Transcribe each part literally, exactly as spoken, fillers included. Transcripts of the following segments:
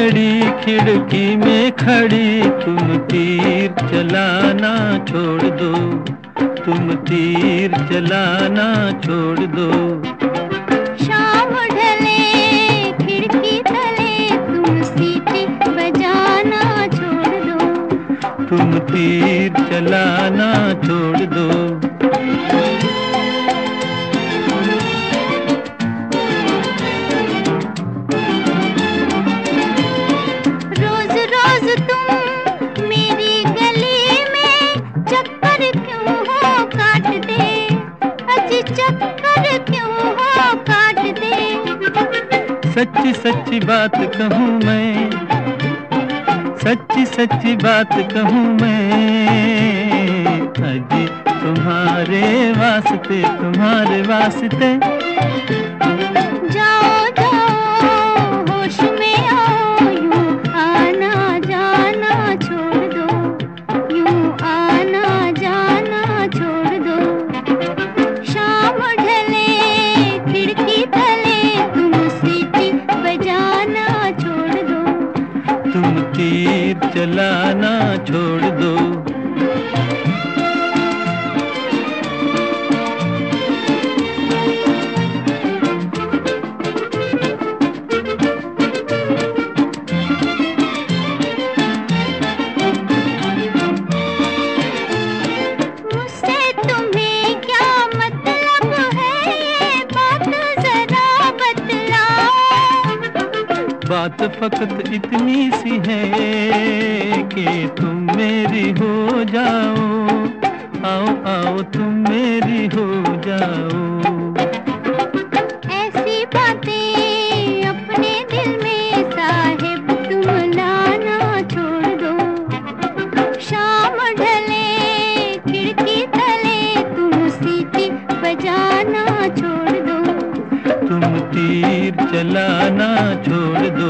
घड़ी खिड़की में खड़ी, तुम तीर चलाना छोड़ दो, तुम तीर चलाना छोड़ दो। शाम ढले खिड़की तले, तुम सीटी बजाना छोड़ दो, तुम तीर चलाना छोड़ दो। चक्कर क्यों हो काट दे। सच्ची सच्ची बात कहूँ मैं, सच्ची सच्ची बात कहूँ मैं, अजी तुम्हारे वास्ते, तुम्हारे वास्ते। जाओ जाओ होश में आओ, यूं आना जाना छोड़ दो, यूं आना जाना छोड़ दो। शाम ढले खिड़की तले, तुम सीटी बजाना छोड़ दो, तुम तीर चलाना छोड़ दो। बात फकत इतनी सी है कि तुम मेरी हो जाओ, आओ आओ तुम मेरी हो जाओ। ऐसी बातें अपने दिल में साहिब तुम लाना छोड़ दो। शाम ढले खिड़की तले, तुम सीटी बजाना छोड़ दो, तुम तीर चलाना छोड़ दो।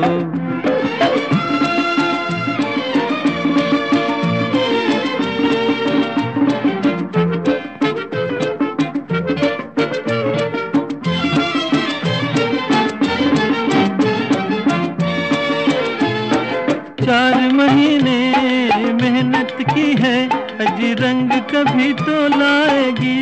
चार महीने मेहनत की है, अजी रंग कभी तो लाएगी।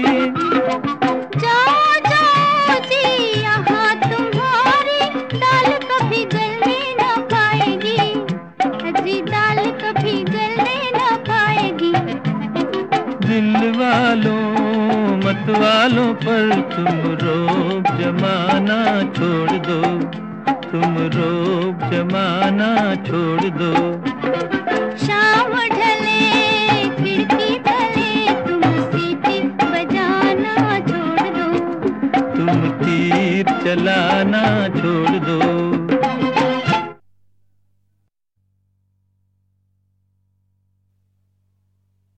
दिल वालों मत वालों पर तुम रोब जमाना छोड़ दो, तुम रोब जमाना छोड़ दो। शाम ढले खिड़की तले, तुम सीटी बजाना छोड़ दो, तुम तीर चलाना छोड़ दो।